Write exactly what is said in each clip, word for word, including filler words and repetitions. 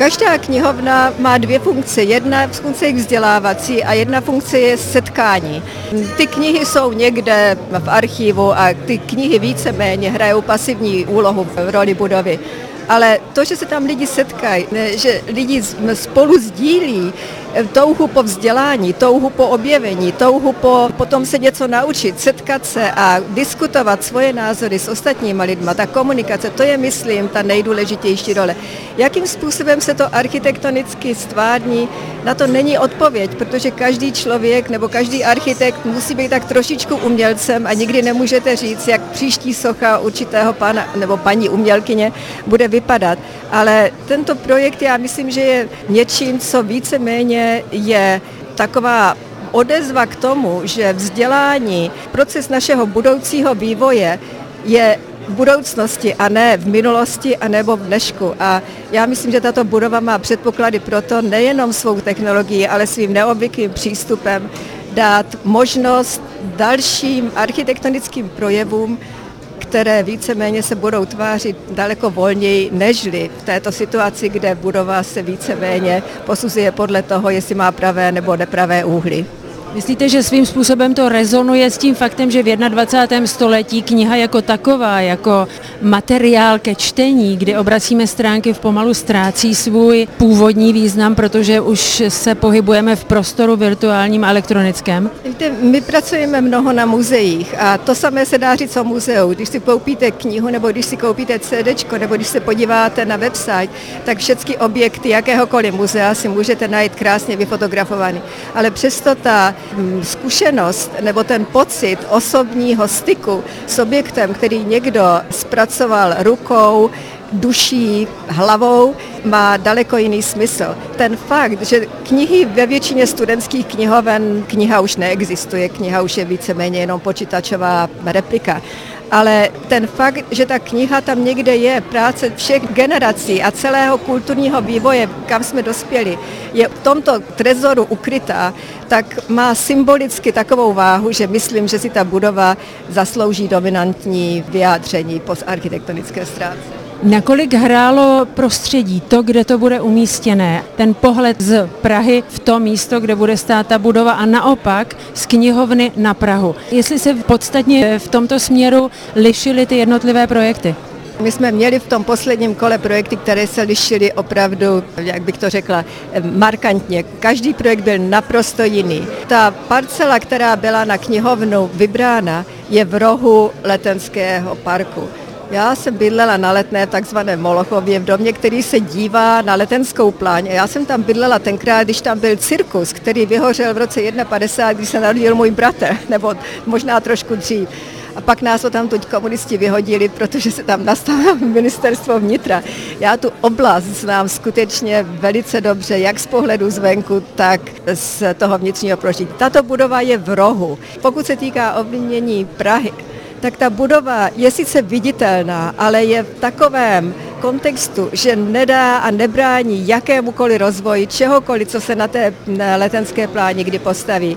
Každá knihovna má dvě funkce. Jedna funkce je vzdělávací a jedna funkce je setkání. Ty knihy jsou někde v archivu a ty knihy víceméně hrajou pasivní úlohu v roli budovy. Ale to, že se tam lidi setkají, že lidi spolu sdílí touhu po vzdělání, touhu po objevení, touhu po potom se něco naučit, setkat se a diskutovat svoje názory s ostatníma lidma, ta komunikace, to je, myslím, ta nejdůležitější role. Jakým způsobem se to architektonicky stvární, na to není odpověď, protože každý člověk nebo každý architekt musí být tak trošičku umělcem a nikdy nemůžete říct, jak příští socha určitého pána nebo paní umělkyně bude vypadat. Ale tento projekt, já myslím, že je něčím, co víceméně je taková odezva k tomu, že vzdělání, proces našeho budoucího vývoje je v budoucnosti a ne v minulosti a nebo v dnešku. A já myslím, že tato budova má předpoklady pro to nejenom svou technologií, ale svým neobvyklým přístupem dát možnost dalším architektonickým projevům, které víceméně se budou tvářit daleko volněji nežli v této situaci, kde budova se víceméně posuzuje podle toho, jestli má pravé nebo nepravé úhly. Myslíte, že svým způsobem to rezonuje s tím faktem, že v dvacátém prvním století kniha jako taková, jako materiál ke čtení, kdy obracíme stránky, v pomalu ztrácí svůj původní význam, protože už se pohybujeme v prostoru virtuálním a elektronickém? Víte, my pracujeme mnoho na muzeích a to samé se dá říct o muzeu. Když si koupíte knihu nebo když si koupíte CDčko nebo když se podíváte na website, tak všechny objekty jakéhokoliv muzea si můžete najít krásně vyfotografovaný. Ale přesto ta zkušenost nebo ten pocit osobního styku s objektem, který někdo zpracoval rukou, duší, hlavou, má daleko jiný smysl. Ten fakt, že knihy ve většině studentských knihoven, kniha už neexistuje, kniha už je víceméně jenom počítačová replika, ale ten fakt, že ta kniha tam někde je, práce všech generací a celého kulturního vývoje, kam jsme dospěli, je v tomto trezoru ukrytá, tak má symbolicky takovou váhu, že myslím, že si ta budova zaslouží dominantní vyjádření po architektonické stránce. Nakolik hrálo prostředí, to, kde to bude umístěné, ten pohled z Prahy v to místo, kde bude stát ta budova a naopak z knihovny na Prahu? Jestli se podstatně v tomto směru lišily ty jednotlivé projekty? My jsme měli v tom posledním kole projekty, které se lišily opravdu, jak bych to řekla, markantně. Každý projekt byl naprosto jiný. Ta parcela, která byla na knihovnu vybrána, je v rohu Letenského parku. Já jsem bydlela na Letné, takzvané Molochově, v domě, který se dívá na Letenskou pláň. Já jsem tam bydlela tenkrát, když tam byl cirkus, který vyhořel v roce padesát jedna, když se narodil můj bratr, nebo možná trošku dřív. A pak nás tam tuď komunisti vyhodili, protože se tam nastavilo ministerstvo vnitra. Já tu oblast znám skutečně velice dobře, jak z pohledu zvenku, tak z toho vnitřního prožití. Tato budova je v rohu. Pokud se týká ovlivnění Prahy, tak ta budova je sice viditelná, ale je v takovém kontextu, že nedá a nebrání jakémukoliv rozvoji, čehokoliv, co se na té Letenské pláni kdy postaví.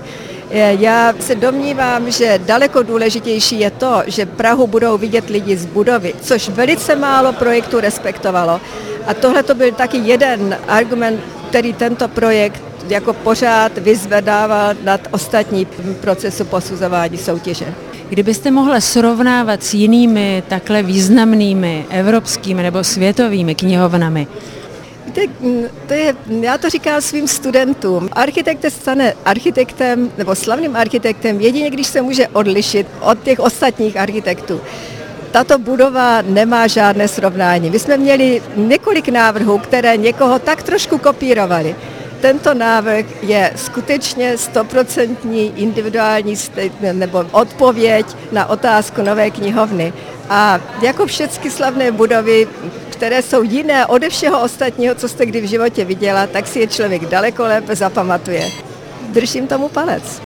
Já se domnívám, že daleko důležitější je to, že Prahu budou vidět lidi z budovy, což velice málo projektů respektovalo. A tohle to byl taky jeden argument, který tento projekt jako pořád vyzvedával nad ostatní procesu posuzování soutěže. Kdybyste mohla srovnávat s jinými takhle významnými evropskými nebo světovými knihovnami? Víte, to je, já to říkám svým studentům. Architekt se stane architektem nebo slavným architektem jedině, když se může odlišit od těch ostatních architektů. Tato budova nemá žádné srovnání. My jsme měli několik návrhů, které někoho tak trošku kopírovaly. Tento návrh je skutečně stoprocentní individuální nebo odpověď na otázku nové knihovny. A jako všechny slavné budovy, které jsou jiné ode všeho ostatního, co jste kdy v životě viděla, tak si je člověk daleko lépe zapamatuje. Držím tomu palec.